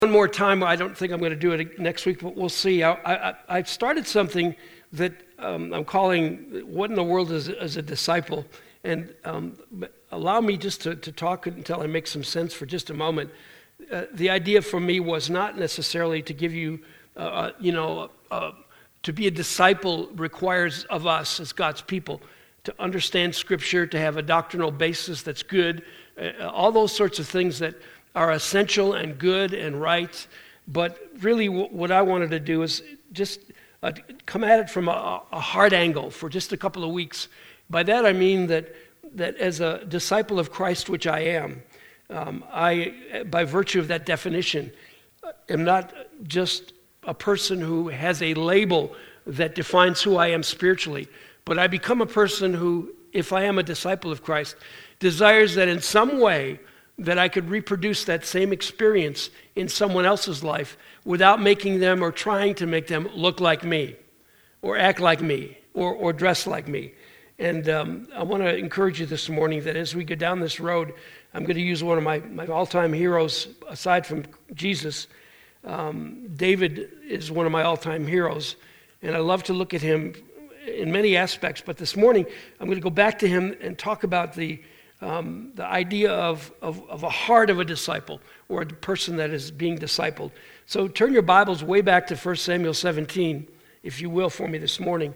One more time. I don't think I'm going to do it next week, but we'll see. I've started something that I'm calling "What in the World is a Disciple?" And allow me just to talk until I make some sense for just a moment. The idea for me was not necessarily to give you, to be a disciple requires of us as God's people to understand Scripture, to have a doctrinal basis that's good, all those sorts of things that are essential and good and right. But really what I wanted to do is just come at it from a hard angle for just a couple of weeks. By that I mean that as a disciple of Christ, which I am, I, by virtue of that definition, am not just a person who has a label that defines who I am spiritually, but I become a person who, if I am a disciple of Christ, desires that in some way that I could reproduce that same experience in someone else's life without making them or trying to make them look like me or act like me or dress like me. And I want to encourage you this morning that as we go down this road, I'm going to use one of my all-time heroes, aside from Jesus. David is one of my all-time heroes, and I love to look at him in many aspects. But this morning, I'm going to go back to him and talk about the idea of a heart of a disciple, or a person that is being discipled. So turn your Bibles way back to 1 Samuel 17, if you will, for me this morning.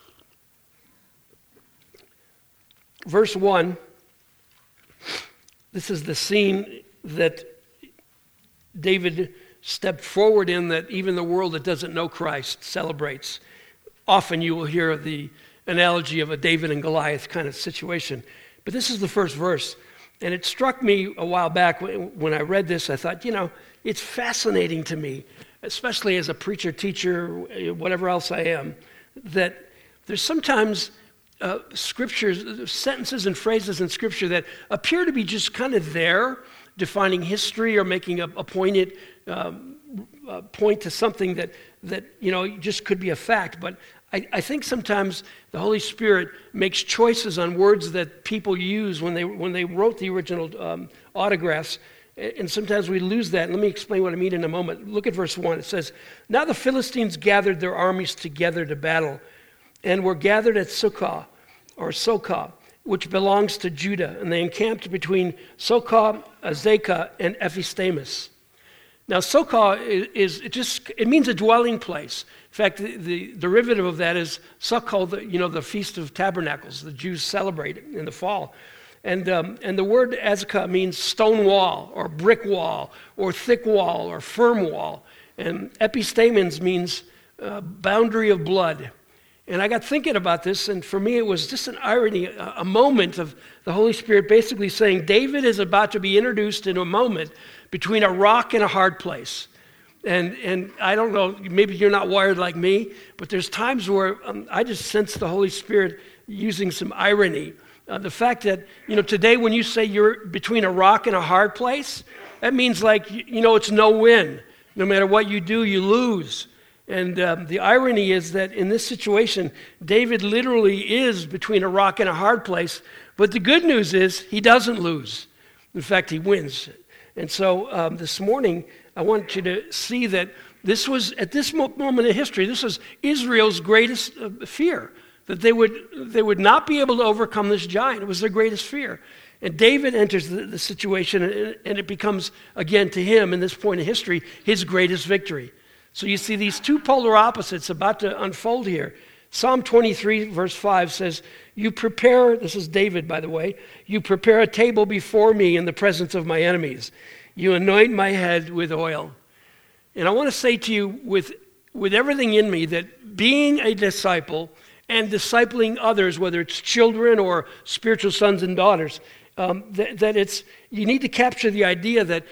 Verse 1, this is the scene that David stepped forward in, that even the world that doesn't know Christ celebrates. Often you will hear the analogy of a David and Goliath kind of situation. But this is the first verse, and it struck me a while back when I read this. I thought, it's fascinating to me, especially as a preacher, teacher, whatever else I am, that there's sometimes scriptures, sentences and phrases in Scripture that appear to be just kind of there, defining history or making a pointed point to something that just could be a fact. But I think sometimes the Holy Spirit makes choices on words that people use when they wrote the original autographs, and sometimes we lose that. Let me explain what I mean in a moment. Look at verse 1. It says, "Now the Philistines gathered their armies together to battle, and were gathered at Sokoh, which belongs to Judah, and they encamped between Sokoh, Azekah, and Ephistamus." Now, Sokoh it means a dwelling place. In fact, the derivative of that is Sukkot, the Feast of Tabernacles. The Jews celebrate it in the fall. And the word Azekah means stone wall, or brick wall, or thick wall, or firm wall. And Epistemos means boundary of blood. And I got thinking about this, and for me it was just an irony, a moment of the Holy Spirit basically saying, David is about to be introduced in a moment between a rock and a hard place. And I don't know, maybe you're not wired like me, but there's times where I just sense the Holy Spirit using some irony. The fact that, today when you say you're between a rock and a hard place, that means it's no win. No matter what you do, you lose. And the irony is that in this situation, David literally is between a rock and a hard place, but the good news is he doesn't lose. In fact, he wins. And so this morning, I want you to see that this was, at this moment in history, this was Israel's greatest fear, that they would not be able to overcome this giant. It was their greatest fear. And David enters the situation, and it becomes, again, to him, in this point in history, his greatest victory. So you see these two polar opposites about to unfold here. Psalm 23, verse 5 says, "You prepare," this is David, by the way, "you prepare a table before me in the presence of my enemies. You anoint my head with oil." And I want to say to you with everything in me that being a disciple and discipling others, whether it's children or spiritual sons and daughters, that you need to capture the idea that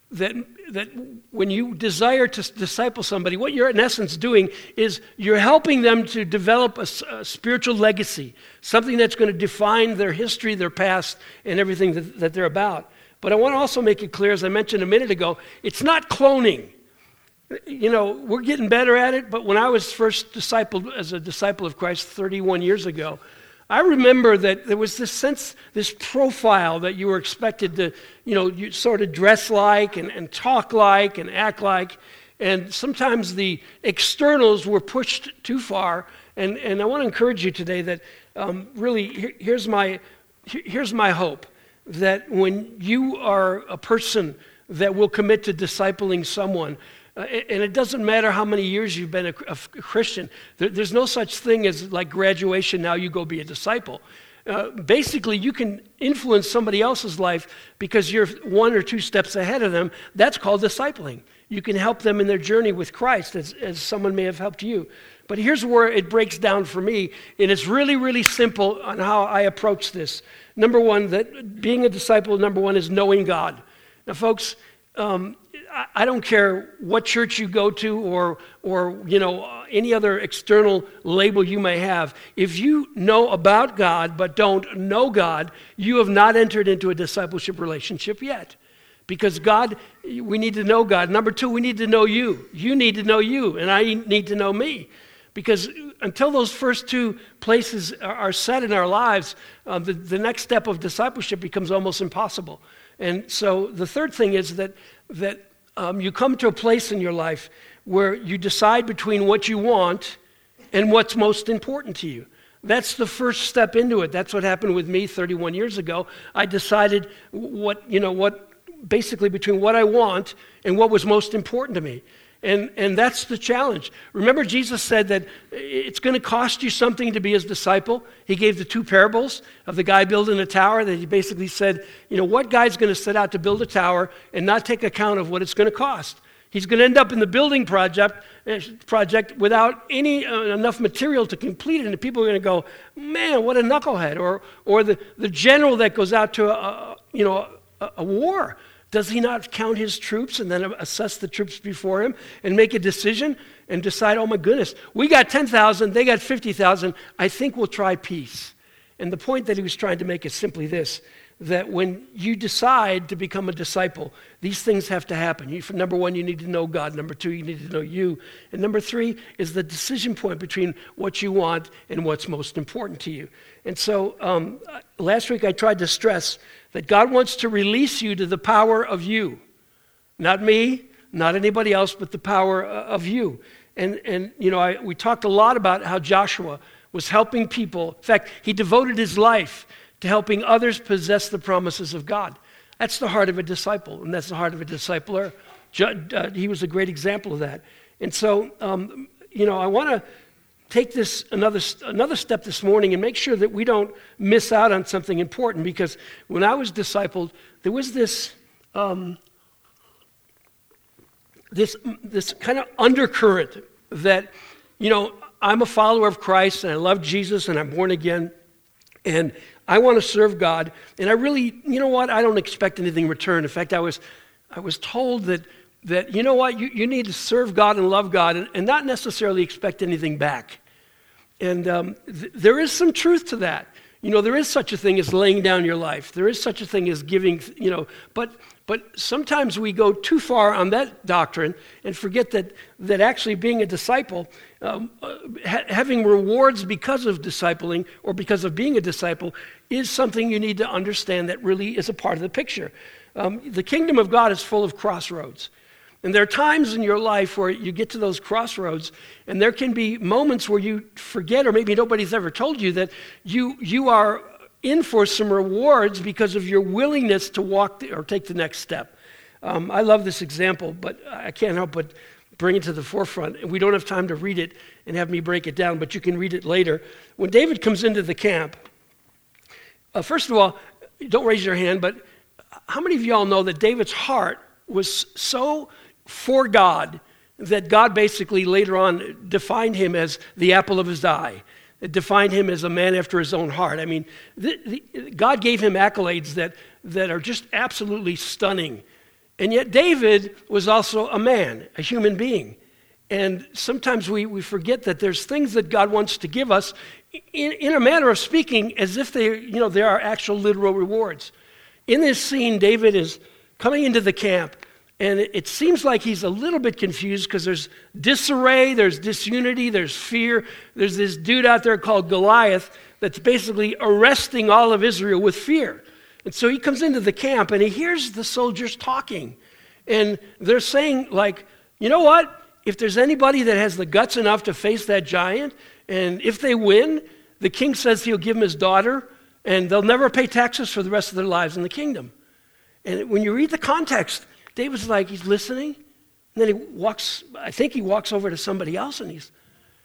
when you desire to disciple somebody, what you're in essence doing is you're helping them to develop a spiritual legacy, something that's going to define their history, their past, and everything that they're about. But I want to also make it clear, as I mentioned a minute ago, it's not cloning. We're getting better at it, but when I was first discipled as a disciple of Christ 31 years ago, I remember that there was this sense, this profile that you were expected to, you sort of dress like and talk like and act like. And sometimes the externals were pushed too far. And I want to encourage you today that really here's my hope, that when you are a person that will commit to discipling someone, and it doesn't matter how many years you've been a Christian. There's no such thing as like graduation, now you go be a disciple. Basically, you can influence somebody else's life because you're 1 or 2 steps ahead of them. That's called discipling. You can help them in their journey with Christ as someone may have helped you. But here's where it breaks down for me, and it's really, really simple on how I approach this. Number one, that being a disciple, number one, is knowing God. Now, folks, I don't care what church you go to or any other external label you may have. If you know about God but don't know God, you have not entered into a discipleship relationship yet. Because God, we need to know God. Number 2, we need to know you. You need to know you, and I need to know me. Because until those first 2 places are set in our lives, the next step of discipleship becomes almost impossible. And so the third thing is that you come to a place in your life where you decide between what you want and what's most important to you. That's the first step into it. That's what happened with me 31 years ago. I decided basically between what I want and what was most important to me. And that's the challenge. Remember, Jesus said that it's going to cost you something to be his disciple. He gave the 2 parables of the guy building a tower that he basically said, what guy's going to set out to build a tower and not take account of what it's going to cost? He's going to end up in the building project without any enough material to complete it, and people are going to go, man, what a knucklehead. Or the general that goes out to a war. Does he not count his troops and then assess the troops before him and make a decision and decide, oh my goodness, we got 10,000, they got 50,000, I think we'll try peace. And the point that he was trying to make is simply this, that when you decide to become a disciple, these things have to happen. Number 1, you need to know God. Number 2, you need to know you. And number 3 is the decision point between what you want and what's most important to you. And so last week I tried to stress that God wants to release you to the power of you. Not me, not anybody else, but the power of you. And we talked a lot about how Joshua was helping people. In fact, he devoted his life to helping others possess the promises of God. That's the heart of a disciple, and that's the heart of a discipler. He was a great example of that. And so, I want to take this another step this morning and make sure that we don't miss out on something important, because when I was discipled, there was this kind of undercurrent that, I'm a follower of Christ and I love Jesus and I'm born again and I want to serve God, and I really, I don't expect anything in return. In fact, I was told that you need to serve God and love God and not necessarily expect anything back. And there is some truth to that. There is such a thing as laying down your life. There is such a thing as giving, but sometimes we go too far on that doctrine and forget that actually being a disciple, having rewards because of discipling or because of being a disciple is something you need to understand that really is a part of the picture. The kingdom of God is full of crossroads. And there are times in your life where you get to those crossroads, and there can be moments where you forget, or maybe nobody's ever told you, that you are in for some rewards because of your willingness to walk or take the next step. I love this example, but I can't help but bring it to the forefront. We don't have time to read it and have me break it down, but you can read it later. When David comes into the camp, first of all, don't raise your hand, but how many of y'all know that David's heart was so for God that God basically later on defined him as the apple of his eye? It defined him as a man after his own heart. I mean, God gave him accolades that are just absolutely stunning. And yet David was also a man, a human being. And sometimes we forget that there's things that God wants to give us in a manner of speaking as if there are actual literal rewards. In this scene, David is coming into the camp, And it seems like he's a little bit confused because there's disarray, there's disunity, there's fear. There's this dude out there called Goliath that's basically arresting all of Israel with fear. And so he comes into the camp and he hears the soldiers talking. And they're saying, like, you know what? If there's anybody that has the guts enough to face that giant, and if they win, the king says he'll give him his daughter, and they'll never pay taxes for the rest of their lives in the kingdom. And when you read the context, David's like, he's listening, and then he walks over to somebody else, and he's,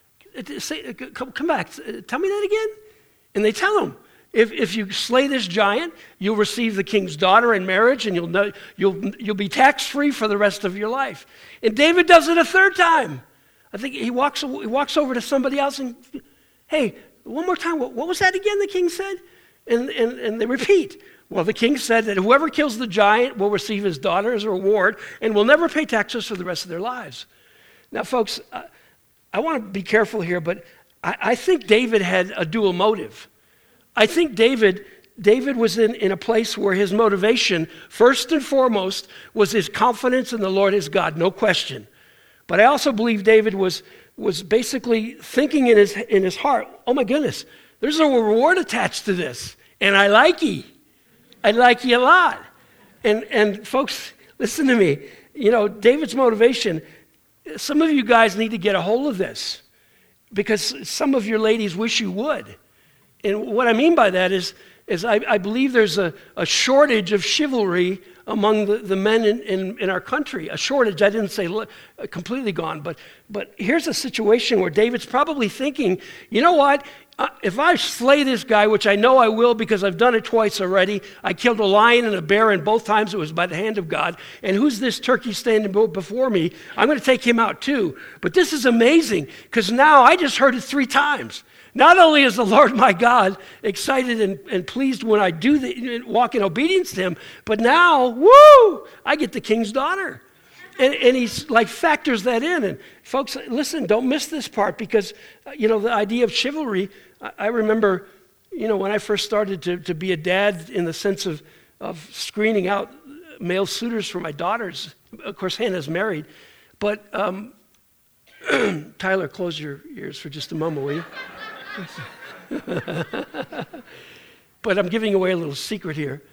come back, tell me that again? And they tell him, if you slay this giant, you'll receive the king's daughter in marriage, and you'll be tax-free for the rest of your life. And David does it a third time. I think he walks over to somebody else and, hey, one more time, what was that again the king said? And they repeat. Well, the king said that whoever kills the giant will receive his daughter as a reward and will never pay taxes for the rest of their lives. Now, folks, I want to be careful here, but I think David had a dual motive. I think David was in a place where his motivation, first and foremost, was his confidence in the Lord his God, no question. But I also believe David was basically thinking in his heart, oh my goodness, there's a reward attached to this, and I like ye. I like ye a lot. And folks, listen to me. You know, David's motivation, some of you guys need to get a hold of this because some of your ladies wish you would. And what I mean by that is I believe there's a shortage of chivalry among the men in our country. A shortage, I didn't say completely gone, but here's a situation where David's probably thinking, you know what? If I slay this guy, which I know I will because I've done it twice already, I killed a lion and a bear, and both times it was by the hand of God, and who's this turkey standing before me? I'm going to take him out too. But this is amazing because now I just heard it 3 times. Not only is the Lord my God excited and pleased when I walk in obedience to him, but now, woo, I get the king's daughter. And he's like factors that in. And folks, listen, don't miss this part because, you know, the idea of chivalry, I remember, you know, when I first started to be a dad in the sense of screening out male suitors for my daughters. Of course, Hannah's married. But Tyler, close your ears for just a moment, will you? But I'm giving away a little secret here.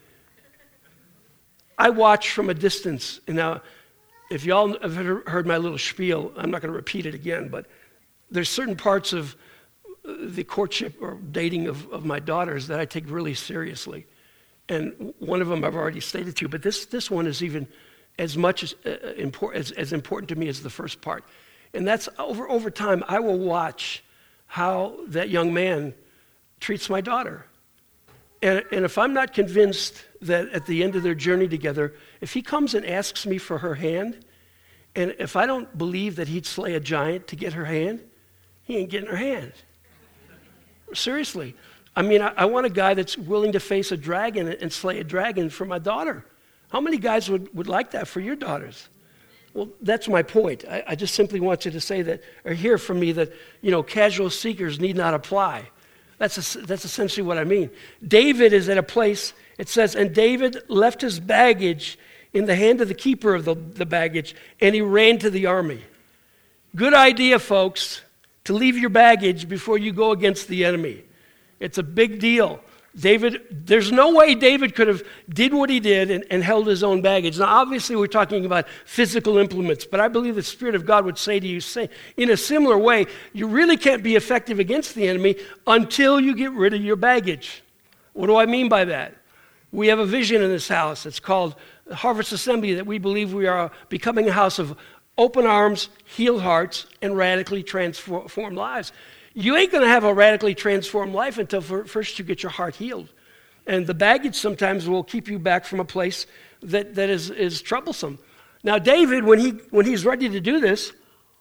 I watch from a distance. And now, if y'all have heard my little spiel, I'm not going to repeat it again, but there's certain parts of the courtship or dating of my daughters that I take really seriously. And one of them I've already stated to you, but this one is even as much as important to me as the first part. And that's over time, I will watch how that young man treats my daughter. And if I'm not convinced that at the end of their journey together, if he comes and asks me for her hand, and if I don't believe that he'd slay a giant to get her hand, he ain't getting her hand. Seriously. I mean, I want a guy that's willing to face a dragon and slay a dragon for my daughter. How many guys would like that for your daughters? Well, that's my point. I just simply want you to say that, or hear from me that, you know, casual seekers need not apply. That's essentially what I mean. David is at a place, it says, and David left his baggage in the hand of the keeper of the baggage, and he ran to the army. Good idea, folks, to leave your baggage before you go against the enemy. It's a big deal. There's no way David could have did what he did and held his own baggage. Now, obviously, we're talking about physical implements, but I believe the Spirit of God would say to you, in a similar way, you really can't be effective against the enemy until you get rid of your baggage. What do I mean by that? We have a vision in this house. It's called Harvest Assembly, that we believe we are becoming a house of open arms, healed hearts, and radically transformed lives. You ain't going to have a radically transformed life until first you get your heart healed. And the baggage sometimes will keep you back from a place that is troublesome. Now, David, when he's ready to do this,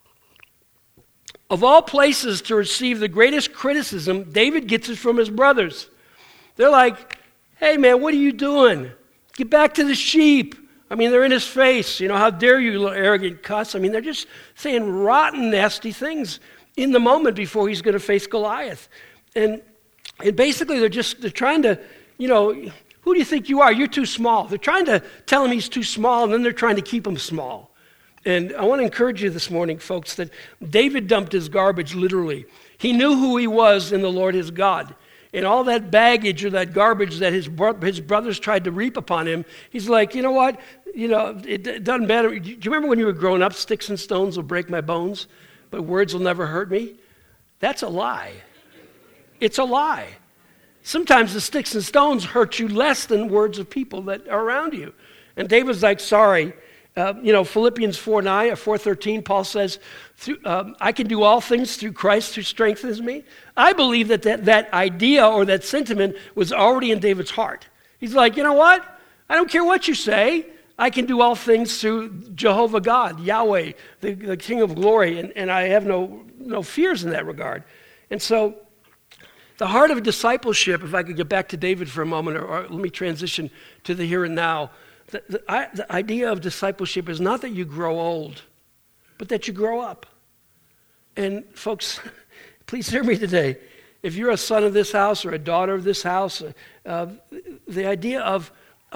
of all places to receive the greatest criticism, David gets it from his brothers. They're like, hey, man, what are you doing? Get back to the sheep. I mean, they're in his face. You know, how dare you, little arrogant cuss? I mean, they're just saying rotten, nasty things in the moment before he's going to face Goliath. And basically they're trying to, you know, Who do you think you are? You're too small. They're trying to tell him he's too small, and then they're trying to keep him small. And I want to encourage you this morning, folks, that David dumped his garbage literally. He knew who he was in the Lord his God. And all that baggage or that garbage that his brothers tried to reap upon him, he's like, you know what? It doesn't matter. Do you remember when you were growing up, sticks and stones will break my bones, but words will never hurt me? That's a lie. It's a lie. Sometimes the sticks and stones hurt you less than words of people that are around you. And David's like, sorry. Philippians 4:13, Paul says, I can do all things through Christ who strengthens me. I believe that idea or that sentiment was already in David's heart. He's like, you know what? I don't care what you say. I can do all things through Jehovah God, Yahweh, the King of glory, and I have no fears in that regard. And so the heart of discipleship, if I could get back to David for a moment, or let me transition to the here and now. The idea of discipleship is not that you grow old, but that you grow up. And folks, please hear me today. If you're a son of this house or a daughter of this house, the idea of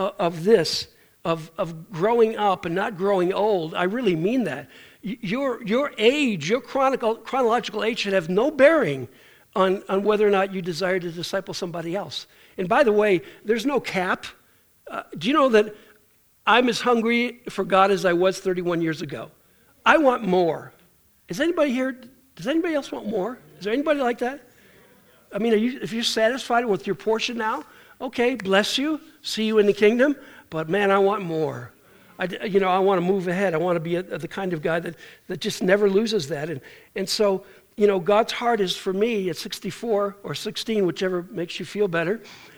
growing up and not growing old, I really mean that. Your age, your chronological age should have no bearing on whether or not you desire to disciple somebody else. And by the way, there's no cap. Do you know that I'm as hungry for God as I was 31 years ago? I want more. Is anybody here, does anybody else want more? Is there anybody like that? I mean, if you're satisfied with your portion now, okay, bless you, see you in the kingdom, but man, I want more. I want to move ahead. I want to be the kind of guy that just never loses that. And so, God's heart is for me at 64 or 16, whichever makes you feel better.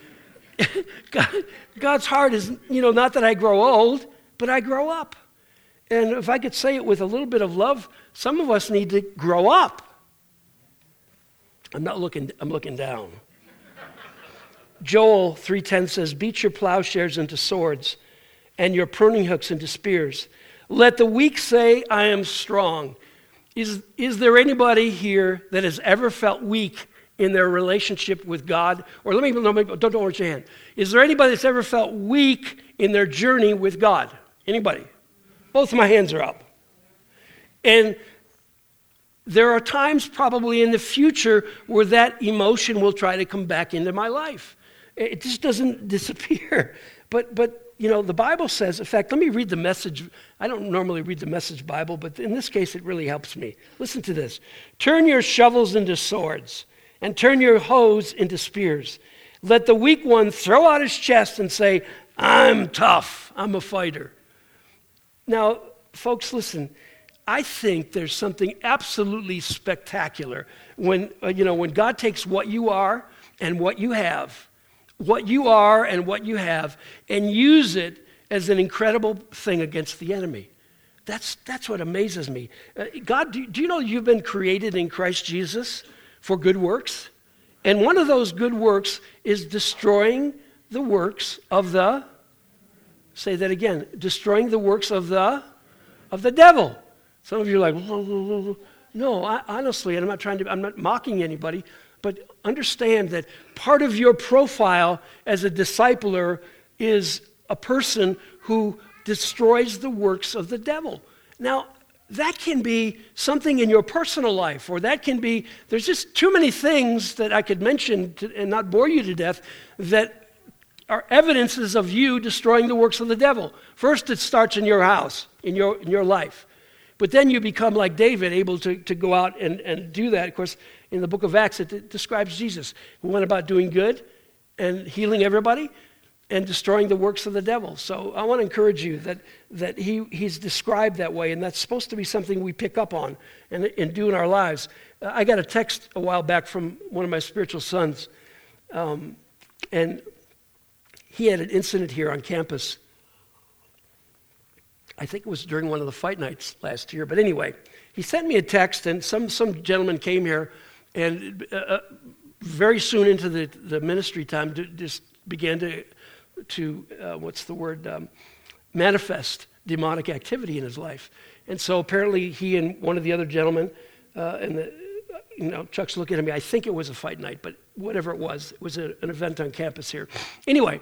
God's heart is, not that I grow old, but I grow up. And if I could say it with a little bit of love, some of us need to grow up. I'm looking down. Joel 3:10 says, beat your plowshares into swords and your pruning hooks into spears. Let the weak say, I am strong. Is there anybody here that has ever felt weak in their relationship with God? Or don't raise your hand. Is there anybody that's ever felt weak in their journey with God? Anybody? Both of my hands are up. And there are times probably in the future where that emotion will try to come back into my life. It just doesn't disappear. But the Bible says, in fact, let me read the Message. I don't normally read the Message Bible, but in this case it really helps me. Listen to this. Turn your shovels into swords and turn your hoes into spears. Let the weak one throw out his chest and say, I'm tough, I'm a fighter. Now, folks, listen, I think there's something absolutely spectacular when God takes what you are and what you have, and use it as an incredible thing against the enemy. That's what amazes me. God, do you know you've been created in Christ Jesus for good works? And one of those good works is destroying the works of say that again, destroying the works of the devil. Some of you are like, no, honestly, and I'm not mocking anybody, but understand that part of your profile as a discipler is a person who destroys the works of the devil. Now, that can be something in your personal life, or that can be, there's just too many things that I could mention and not bore you to death that are evidences of you destroying the works of the devil. First, it starts in your house, in your life. But then you become like David, able to go out and do that. Of course, in the book of Acts, it describes Jesus, who went about doing good and healing everybody and destroying the works of the devil. So I want to encourage you that he's described that way, and that's supposed to be something we pick up on and do in our lives. I got a text a while back from one of my spiritual sons, and he had an incident here on campus. I think it was during one of the fight nights last year. But anyway, he sent me a text, and some gentleman came here, and very soon into the ministry time, just began to manifest demonic activity in his life. And so apparently he and one of the other gentlemen, Chuck's looking at me, I think it was a fight night, but whatever it was an event on campus here. Anyway,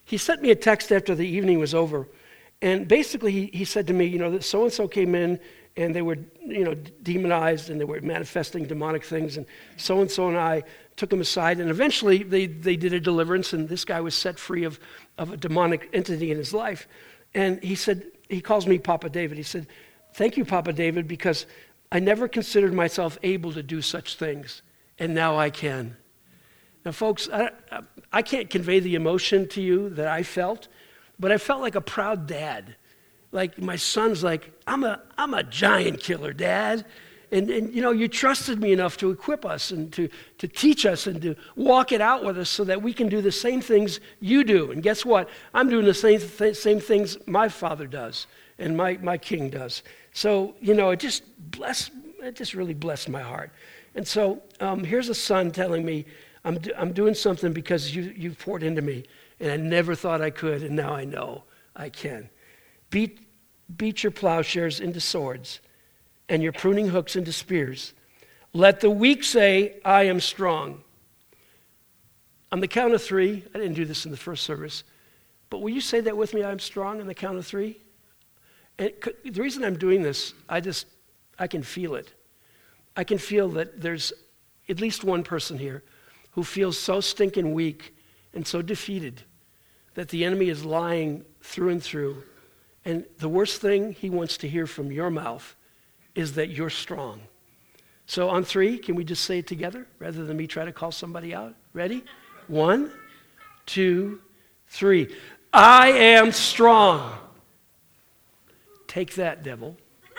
he sent me a text after the evening was over. And basically, he said to me, that so-and-so came in, and they were, demonized, and they were manifesting demonic things. And so-and-so and I took them aside. And eventually, they did a deliverance, and this guy was set free of a demonic entity in his life. And he said, he calls me Papa David. He said, "Thank you, Papa David, because I never considered myself able to do such things, and now I can." Now, folks, I can't convey the emotion to you that I felt, but I felt like a proud dad. Like my son's like, I'm a giant killer, Dad. And you trusted me enough to equip us and to teach us and to walk it out with us so that we can do the same things you do. And guess what? I'm doing the same things my father does and my king does. So, it just really blessed my heart. And so here's a son telling me, I'm doing something because you've poured into me, and I never thought I could, and now I know I can. Beat your plowshares into swords, and your pruning hooks into spears. Let the weak say, I am strong. On the count of three, I didn't do this in the first service, but will you say that with me, I'm strong, on the count of three? And the reason I'm doing this, I can feel it. I can feel that there's at least one person here who feels so stinking weak and so defeated that the enemy is lying through and through. And the worst thing he wants to hear from your mouth is that you're strong. So on three, can we just say it together rather than me try to call somebody out? Ready? 1, 2, 3. I am strong. Take that, devil.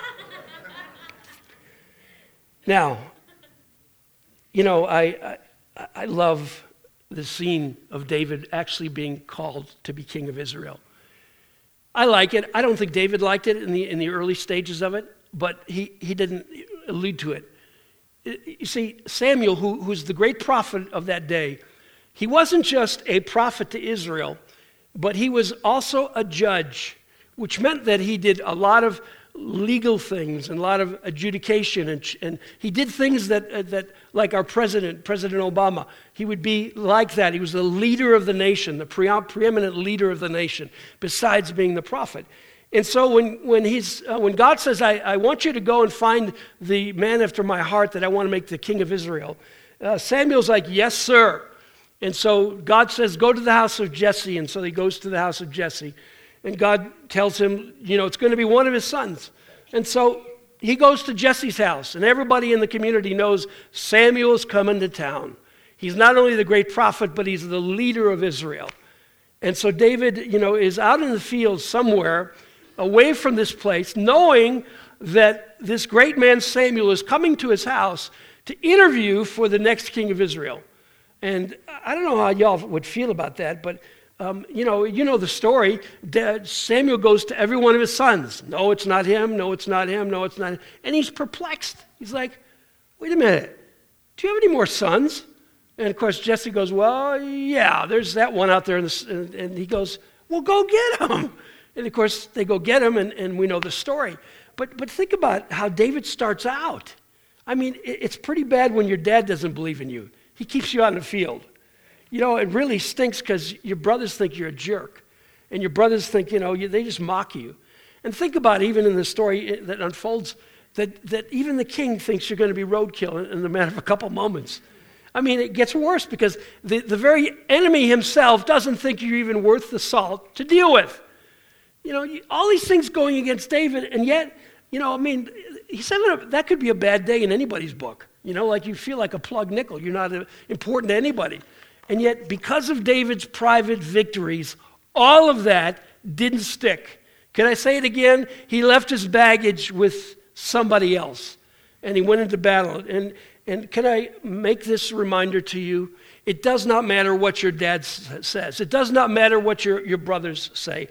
Now, I love the scene of David actually being called to be king of Israel. I like it. I don't think David liked it in the early stages of it, but he didn't allude to it. You see, Samuel, who's the great prophet of that day, he wasn't just a prophet to Israel, but he was also a judge, which meant that he did a lot of legal things and a lot of adjudication, and he did things that like our President Obama, he would be like that. He was the leader of the nation, the preeminent leader of the nation, besides being the prophet. And so when God says, I want you to go and find the man after my heart that I want to make the king of Israel, Samuel's like, yes, sir. And so God says, go to the house of Jesse. And so he goes to the house of Jesse. And God tells him, it's going to be one of his sons. And so he goes to Jesse's house. And everybody in the community knows Samuel's coming to town. He's not only the great prophet, but he's the leader of Israel. And so David, is out in the field somewhere away from this place, knowing that this great man Samuel is coming to his house to interview for the next king of Israel. And I don't know how y'all would feel about that, but you know the story. Samuel goes to every one of his sons. No, it's not him. No, it's not him. No, it's not him. And he's perplexed. He's like, wait a minute. Do you have any more sons? And, of course, Jesse goes, well, yeah, there's that one out there. And he goes, well, go get him. And, of course, they go get him, and we know the story. But think about how David starts out. I mean, it's pretty bad when your dad doesn't believe in you. He keeps you out in the field. It really stinks because your brothers think you're a jerk. And your brothers think, they just mock you. And think about even in the story that unfolds that even the king thinks you're going to be roadkill in the matter of a couple moments. I mean, it gets worse because the very enemy himself doesn't think you're even worth the salt to deal with. All these things going against David, and yet, he said that could be a bad day in anybody's book. Like you feel like a plug nickel. You're not important to anybody. And yet, because of David's private victories, all of that didn't stick. Can I say it again? He left his baggage with somebody else, and he went into battle. And can I make this reminder to you? It does not matter what your dad says. It does not matter what your brothers say.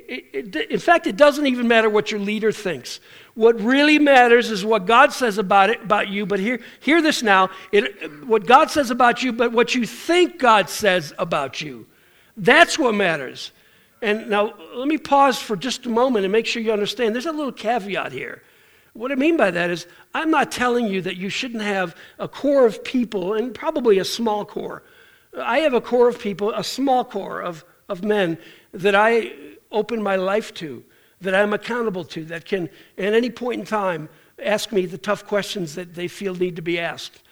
In fact, it doesn't even matter what your leader thinks. What really matters is what God says about you. But hear this now. What God says about you, but what you think God says about you. That's what matters. And now, let me pause for just a moment and make sure you understand. There's a little caveat here. What I mean by that is, I'm not telling you that you shouldn't have a core of people, and probably a small core. I have a core of people, a small core of of men that I open my life to, that I'm accountable to, that can, at any point in time, ask me the tough questions that they feel need to be asked.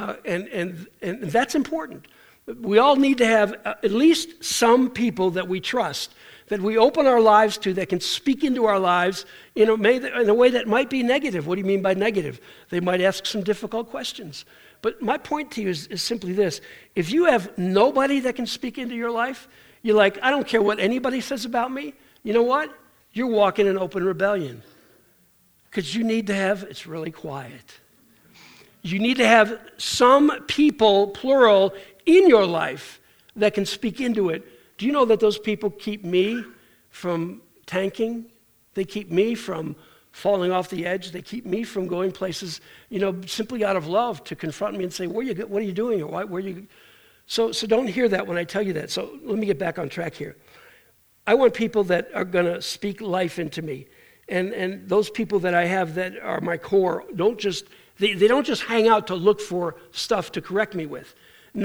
And that's important. We all need to have at least some people that we trust, that we open our lives to, that can speak into our lives in a way that might be negative. What do you mean by negative? They might ask some difficult questions. But my point to you is simply this. If you have nobody that can speak into your life, you're like, I don't care what anybody says about me. You know what? You're walking in open rebellion. Because you need to have, it's really quiet. You need to have some people, plural, in your life that can speak into it. Do you know that those people keep me from tanking? They keep me from falling off the edge. They keep me from going places, simply out of love to confront me and say, what are you doing? Or where are you? So don't hear that when I tell you that. So let me get back on track here. I want people that are going to speak life into me. And those people that I have that are my core they don't just hang out to look for stuff to correct me with.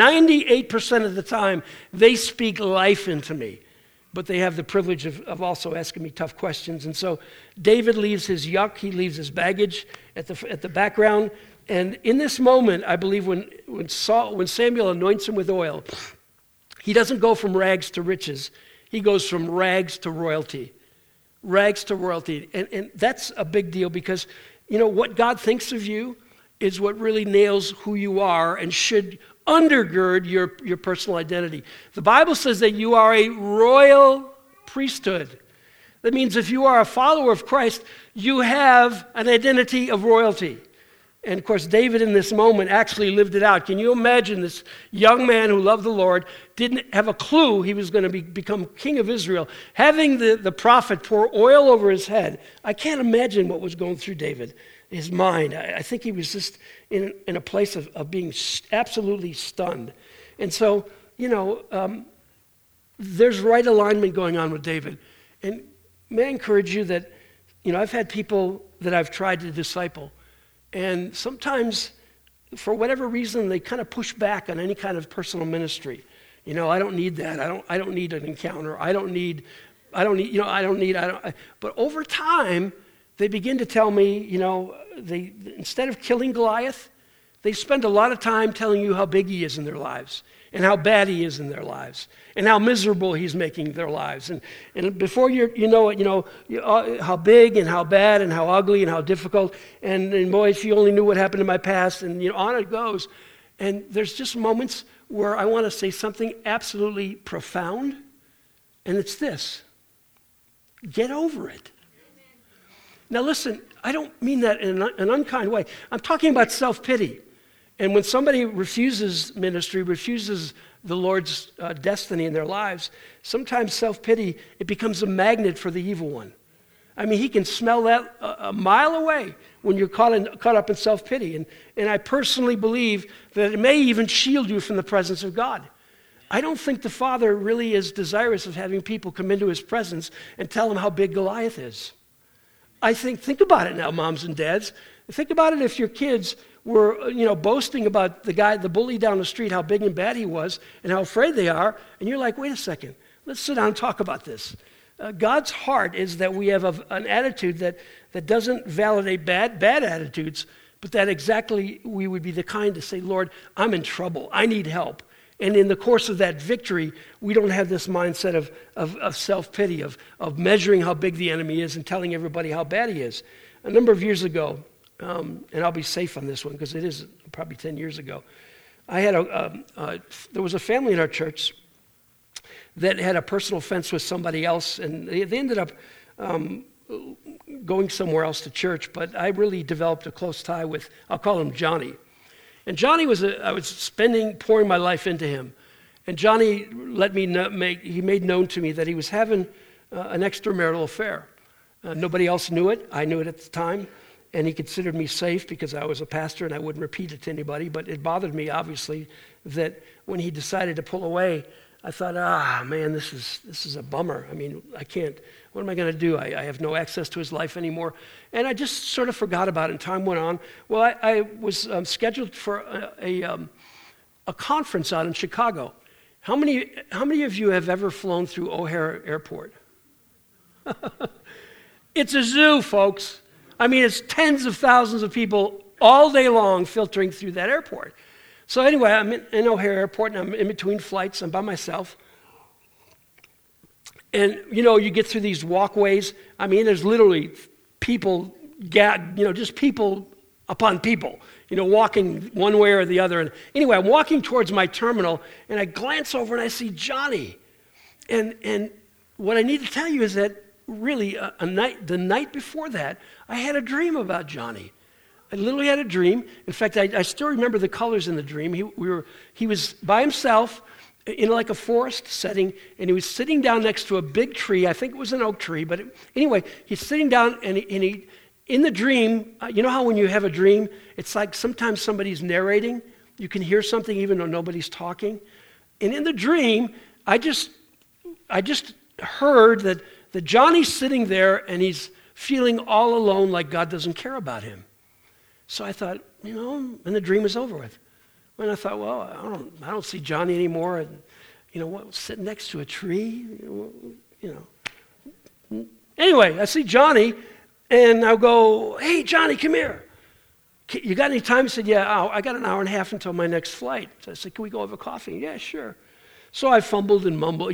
98% of the time, they speak life into me. But they have the privilege of also asking me tough questions. And so David leaves his yuck, he leaves his baggage at the background. And in this moment, I believe when Samuel anoints him with oil, he doesn't go from rags to riches. He goes from rags to royalty. Rags to royalty. And that's a big deal because, what God thinks of you is what really nails who you are and should undergird your personal identity. The Bible says that you are a royal priesthood. That means if you are a follower of Christ, you have an identity of royalty. And of course, David in this moment actually lived it out. Can you imagine this young man who loved the Lord, didn't have a clue he was going to become king of Israel, having the prophet pour oil over his head? I can't imagine what was going through David, his mind. I think he was just in a place of being absolutely stunned. And so, there's right alignment going on with David. And may I encourage you that, I've had people that I've tried to disciple, and sometimes, for whatever reason, they kind of push back on any kind of personal ministry. I don't need that. I don't need an encounter. But over time, they begin to tell me, they instead of killing Goliath, they spend a lot of time telling you how big he is in their lives and how bad he is in their lives and how miserable he's making their lives. And before you know it, how big and how bad and how ugly and how difficult. And boy, if you only knew what happened in my past, and on it goes. And there's just moments where I want to say something absolutely profound, and it's this: get over it. Now listen, I don't mean that in an unkind way. I'm talking about self-pity. And when somebody refuses ministry, refuses the Lord's destiny in their lives, sometimes self-pity, it becomes a magnet for the evil one. I mean, he can smell that a mile away when you're caught up in self-pity. And I personally believe that it may even shield you from the presence of God. I don't think the Father really is desirous of having people come into his presence and tell him how big Goliath is. I think about it now, moms and dads. Think about it if your kids were, boasting about the bully down the street, how big and bad he was and how afraid they are. And you're like, wait a second, let's sit down and talk about this. God's heart is that we have an attitude that doesn't validate bad attitudes, but that exactly we would be the kind to say, Lord, I'm in trouble. I need help. And in the course of that victory, we don't have this mindset of self-pity, of measuring how big the enemy is and telling everybody how bad he is. A number of years ago, and I'll be safe on this one because it is probably 10 years ago, I had there was a family in our church that had a personal offense with somebody else, and they ended up going somewhere else to church, but I really developed a close tie with, I'll call him Johnny. And Johnny I was pouring my life into him. And Johnny made known to me that he was having an extramarital affair. Nobody else knew it. I knew it at the time. And he considered me safe because I was a pastor and I wouldn't repeat it to anybody. But it bothered me, obviously, that when he decided to pull away, I thought, man, this is a bummer. I mean, I can't, what am I going to do? I have no access to his life anymore. And I just sort of forgot about it, and time went on. Well, I was scheduled for a conference out in Chicago. How many of you have ever flown through O'Hare Airport? It's a zoo, folks. I mean, it's tens of thousands of people all day long filtering through that airport. So anyway, I'm in O'Hare Airport, and I'm in between flights. I'm by myself. And, you get through these walkways. I mean, there's literally people, just people upon people, walking one way or the other. And anyway, I'm walking towards my terminal, and I glance over and I see Johnny. And what I need to tell you is that really the night before that, I had a dream about Johnny. I literally had a dream. In fact, I still remember the colors in the dream. He was by himself in like a forest setting, and he was sitting down next to a big tree. I think it was an oak tree, but anyway, he's sitting down, and he in the dream, you know how when you have a dream, it's like sometimes somebody's narrating. You can hear something even though nobody's talking. And in the dream, I just heard that Johnny's sitting there, and he's feeling all alone, like God doesn't care about him. So I thought, and the dream was over with. And I thought, well, I don't see Johnny anymore. And, sitting next to a tree, Anyway, I see Johnny, and I'll go, hey, Johnny, come here. You got any time? He said, yeah, I got an hour and a half until my next flight. So I said, can we go have a coffee? Yeah, sure. So I fumbled and mumbled,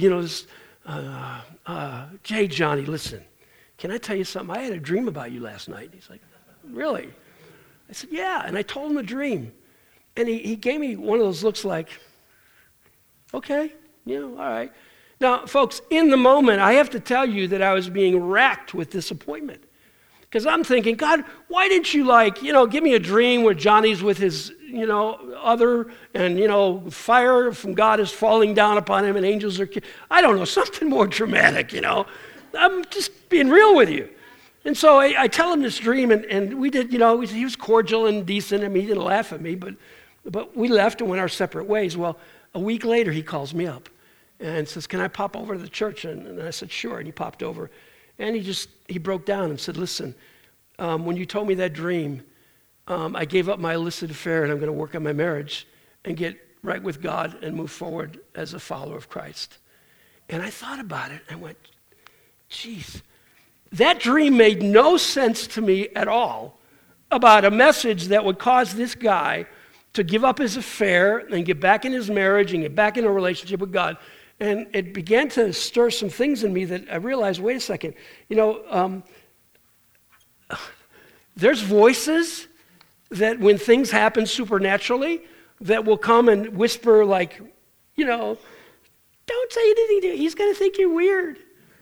hey, Johnny, listen, can I tell you something? I had a dream about you last night. He's like, really? I said, yeah. And I told him the dream. And he gave me one of those looks like, okay, all right. Now, folks, in the moment, I have to tell you that I was being racked with disappointment. Because I'm thinking, God, why didn't you give me a dream where Johnny's with his, other, and, fire from God is falling down upon him and angels are, I don't know, something more dramatic, I'm just being real with you. And so I tell him this dream, and we did, he was cordial and decent. I mean, he didn't laugh at me, but we left and went our separate ways. Well, a week later, he calls me up and says, can I pop over to the church? And I said, sure. And he popped over. And he broke down and said, listen, when you told me that dream, I gave up my illicit affair, and I'm going to work on my marriage and get right with God and move forward as a follower of Christ. And I thought about it. And I went, geez, that dream made no sense to me at all about a message that would cause this guy to give up his affair and get back in his marriage and get back in a relationship with God. And it began to stir some things in me that I realized, wait a second, there's voices that when things happen supernaturally that will come and whisper like, don't say anything to him. He's going to think you're weird.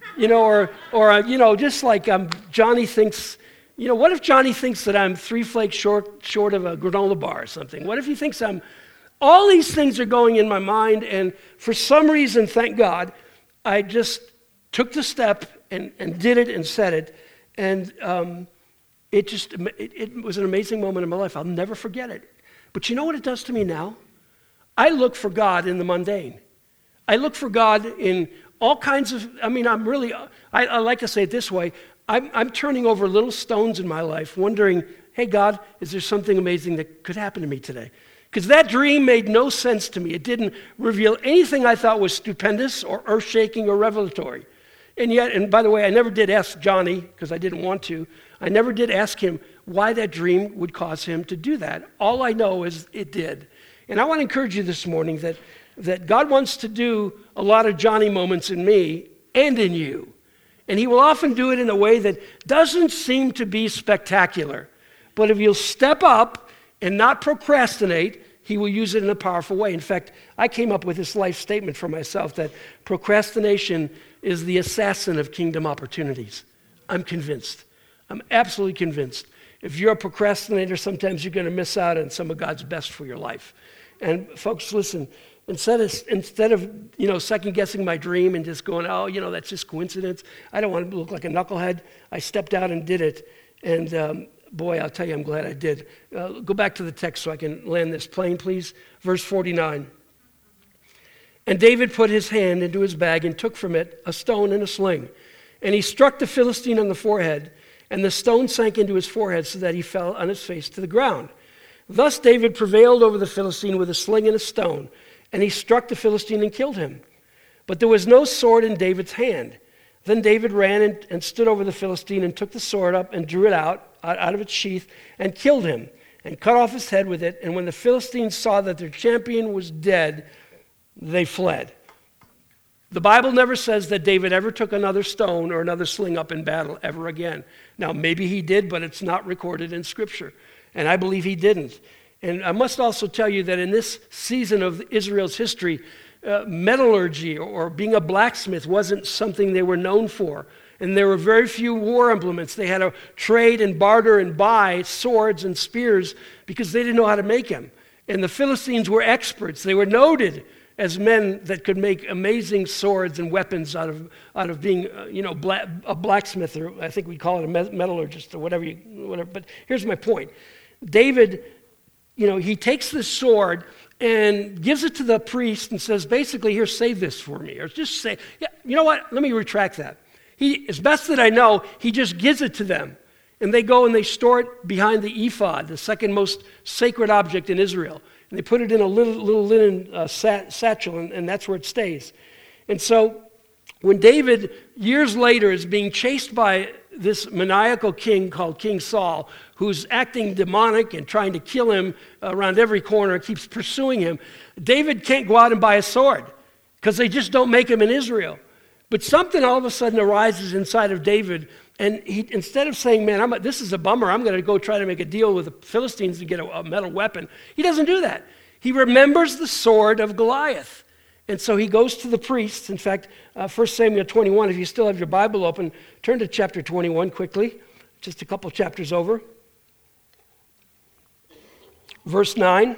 Or just like Johnny thinks, what if Johnny thinks that I'm 3 flakes short of a granola bar or something? What if he thinks all these things are going in my mind, and for some reason, thank God, I just took the step and did it and said it, and it was an amazing moment in my life. I'll never forget it. But you know what it does to me now? I look for God in the mundane. I look for God in all kinds of, I like to say it this way, I'm turning over little stones in my life, wondering, hey, God, is there something amazing that could happen to me today? Because that dream made no sense to me. It didn't reveal anything I thought was stupendous or earth-shaking or revelatory. And by the way, I never did ask Johnny, because I didn't want to, I never did ask him why that dream would cause him to do that. All I know is it did. And I want to encourage you this morning that God wants to do a lot of Johnny moments in me and in you. And he will often do it in a way that doesn't seem to be spectacular. But if you'll step up and not procrastinate, he will use it in a powerful way. In fact, I came up with this life statement for myself that procrastination is the assassin of kingdom opportunities. I'm convinced. I'm absolutely convinced. If you're a procrastinator, sometimes you're going to miss out on some of God's best for your life. And folks, listen, instead of second-guessing my dream and just going, that's just coincidence, I don't want to look like a knucklehead, I stepped out and did it. And boy, I'll tell you, I'm glad I did. Go back to the text so I can land this plane, please. Verse 49. And David put his hand into his bag and took from it a stone and a sling. And he struck the Philistine on the forehead, and the stone sank into his forehead so that he fell on his face to the ground. Thus David prevailed over the Philistine with a sling and a stone. and he struck the Philistine and killed him. But there was no sword in David's hand. Then David ran and stood over the Philistine and took the sword up and drew it out of its sheath and killed him and cut off his head with it. And when the Philistines saw that their champion was dead, they fled. The Bible never says that David ever took another stone or another sling up in battle ever again. Now, maybe he did, but it's not recorded in Scripture. And I believe he didn't. And I must also tell you that in this season of Israel's history, metallurgy or being a blacksmith wasn't something they were known for. And there were very few war implements. They had to trade and barter and buy swords and spears because they didn't know how to make them. And the Philistines were experts. They were noted as men that could make amazing swords and weapons out of being, a blacksmith, or I think we call it a metallurgist or whatever. But here's my point. David, he takes this sword and gives it to the priest and says, basically, here, save this for me. Or just say, yeah, you know what? Let me retract that. As best that I know, he just gives it to them. And they go and they store it behind the ephod, the second most sacred object in Israel. And they put it in a little linen satchel, and that's where it stays. And so when David, years later, is being chased by this maniacal king called King Saul, who's acting demonic and trying to kill him around every corner, keeps pursuing him, David can't go out and buy a sword because they just don't make them in Israel. But something all of a sudden arises inside of David, and he, instead of saying, man, this is a bummer, I'm going to go try to make a deal with the Philistines to get a metal weapon, he doesn't do that. He remembers the sword of Goliath. And so he goes to the priests. In fact, 1 Samuel 21, if you still have your Bible open, turn to chapter 21 quickly, just a couple chapters over. Verse 9.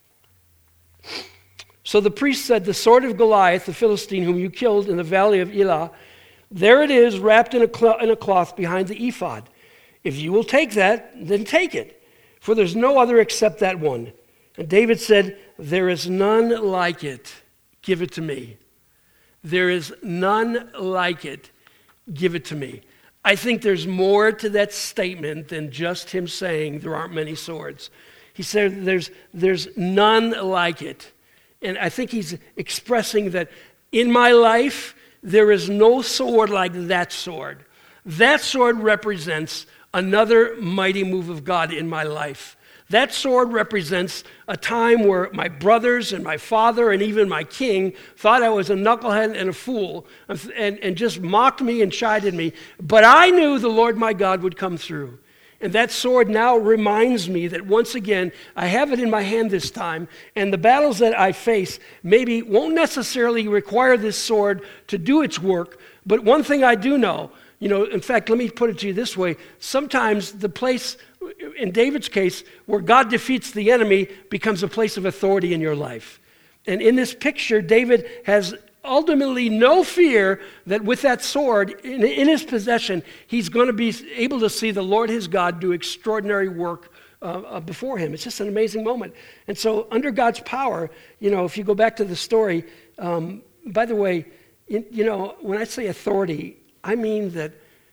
So the priest said, the sword of Goliath, the Philistine, whom you killed in the valley of Elah, there it is, wrapped in a cloth behind the ephod. If you will take that, then take it, for there's no other except that one. And David said, there is none like it. Give it to me. There is none like it. Give it to me. I think there's more to that statement than just him saying there aren't many swords. He said there's none like it. And I think he's expressing that in my life, there is no sword like that sword. That sword represents another mighty move of God in my life. That sword represents a time where my brothers and my father and even my king thought I was a knucklehead and a fool and just mocked me and chided me. But I knew the Lord my God would come through. And that sword now reminds me that once again, I have it in my hand this time, and the battles that I face maybe won't necessarily require this sword to do its work, but one thing I do know, in fact, let me put it to you this way. Sometimes the place, in David's case, where God defeats the enemy becomes a place of authority in your life. And in this picture, David has ultimately no fear that with that sword in his possession, he's going to be able to see the Lord his God do extraordinary work before him. It's just an amazing moment. And so under God's power, if you go back to the story, by the way, when I say authority, I mean that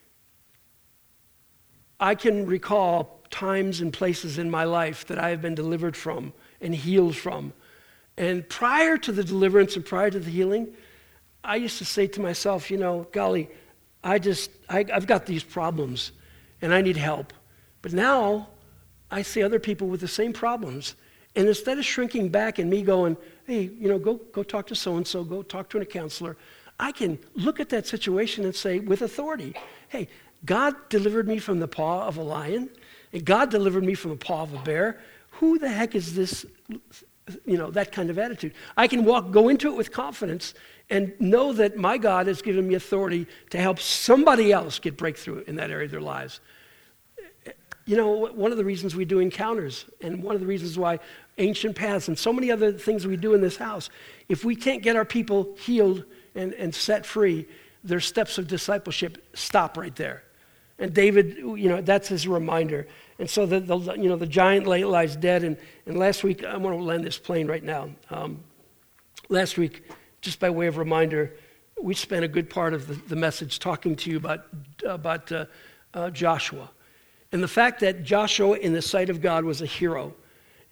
I can recall times and places in my life that I have been delivered from and healed from. And prior to the deliverance and prior to the healing, I used to say to myself, golly, I've got these problems and I need help. But now I see other people with the same problems. And instead of shrinking back and me going, hey, go talk to so-and-so, go talk to a counselor, I can look at that situation and say with authority, hey, God delivered me from the paw of a lion, and God delivered me from the paw of a bear. Who the heck is this, that kind of attitude? I can go into it with confidence and know that my God has given me authority to help somebody else get breakthrough in that area of their lives. One of the reasons we do encounters, and one of the reasons why Ancient Paths and so many other things we do in this house, if we can't get our people healed and set free, their steps of discipleship stop right there. And David, that's his reminder. And so the giant lies dead. And last week, I want to land this plane right now. Last week, just by way of reminder, we spent a good part of the message talking to you about Joshua. And the fact that Joshua in the sight of God was a hero.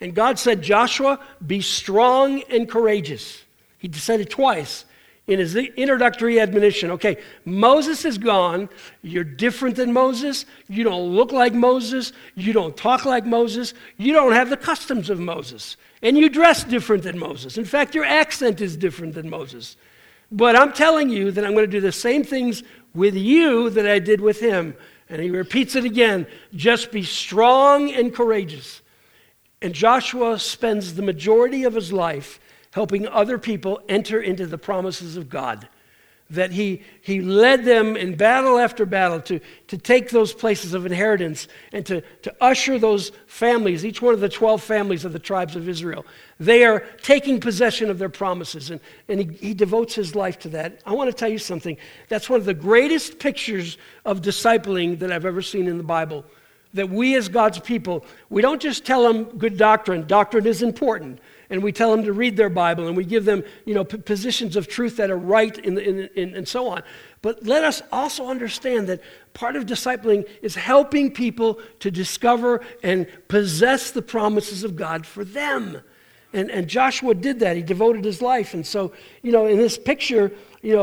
And God said, Joshua, be strong and courageous. He said it twice in his introductory admonition. Okay, Moses is gone. You're different than Moses. You don't look like Moses. You don't talk like Moses. You don't have the customs of Moses. And you dress different than Moses. In fact, your accent is different than Moses. But I'm telling you that I'm going to do the same things with you that I did with him. And he repeats it again. Just be strong and courageous. And Joshua spends the majority of his life helping other people enter into the promises of God. That he led them in battle after battle to take those places of inheritance and to usher those families, each one of the 12 families of the tribes of Israel. They are taking possession of their promises, and he devotes his life to that. I want to tell you something. That's one of the greatest pictures of discipling that I've ever seen in the Bible. That we as God's people, we don't just tell them good doctrine. Doctrine is important. And we tell them to read their Bible, and we give them, positions of truth that are right and so on. But let us also understand that part of discipling is helping people to discover and possess the promises of God for them. And Joshua did that. He devoted his life. And so, in this picture,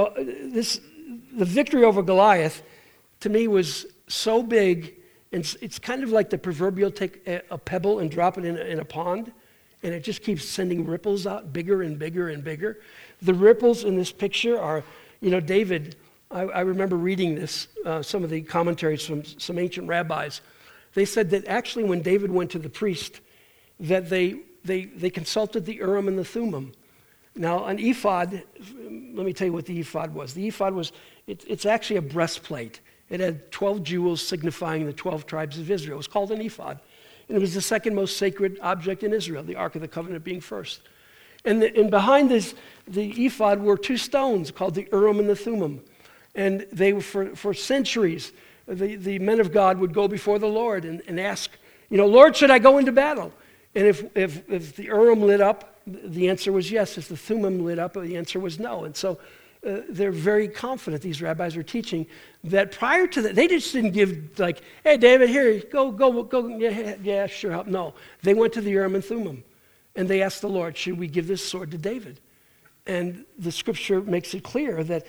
the victory over Goliath, to me, was so big. And it's kind of like the proverbial take a pebble and drop it in a pond. And it just keeps sending ripples out bigger and bigger and bigger. The ripples in this picture are, David, I remember reading this, some of the commentaries from some ancient rabbis. They said that actually when David went to the priest, that they consulted the Urim and the Thummim. Now, an ephod, let me tell you what the ephod was. The ephod was, it's actually a breastplate. It had 12 jewels signifying the 12 tribes of Israel. It was called an ephod. And it was the second most sacred object in Israel, the Ark of the Covenant being first. And behind the ephod were two stones called the Urim and the Thummim. And they were for centuries, the men of God would go before the Lord and ask, Lord, should I go into battle? And if the Urim lit up, the answer was yes. If the Thummim lit up, the answer was no. And so they're very confident, these rabbis are teaching, that prior to that, they just didn't give like, hey, David, here, go, yeah, sure, help. No, they went to the Urim and Thummim, and they asked the Lord, should we give this sword to David? And the scripture makes it clear that,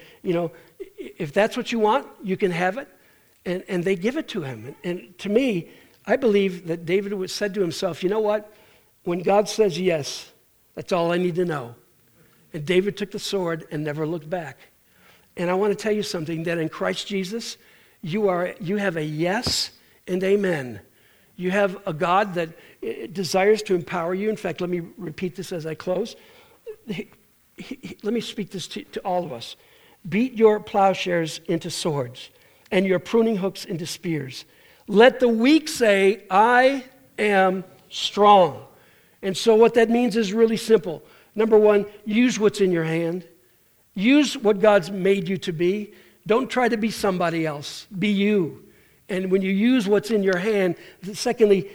if that's what you want, you can have it, and they give it to him. And to me, I believe that David said to himself, you know what? When God says yes, that's all I need to know. And David took the sword and never looked back. And I want to tell you something, that in Christ Jesus, you have a yes and amen. You have a God that desires to empower you. In fact, let me repeat this as I close. Let me speak this to all of us. Beat your plowshares into swords and your pruning hooks into spears. Let the weak say, I am strong. And so what that means is really simple. Number one, use what's in your hand. Use what God's made you to be. Don't try to be somebody else. Be you. And when you use what's in your hand, secondly,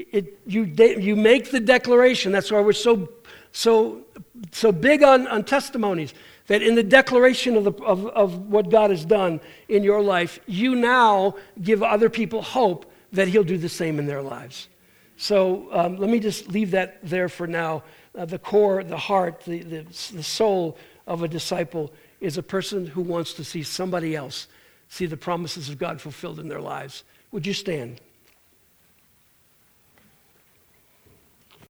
you make the declaration. That's why we're so big on testimonies. That in the declaration of what God has done in your life, you now give other people hope that He'll do the same in their lives. So let me just leave that there for now. The core, the heart, the soul of a disciple is a person who wants to see somebody else see the promises of God fulfilled in their lives. Would you stand?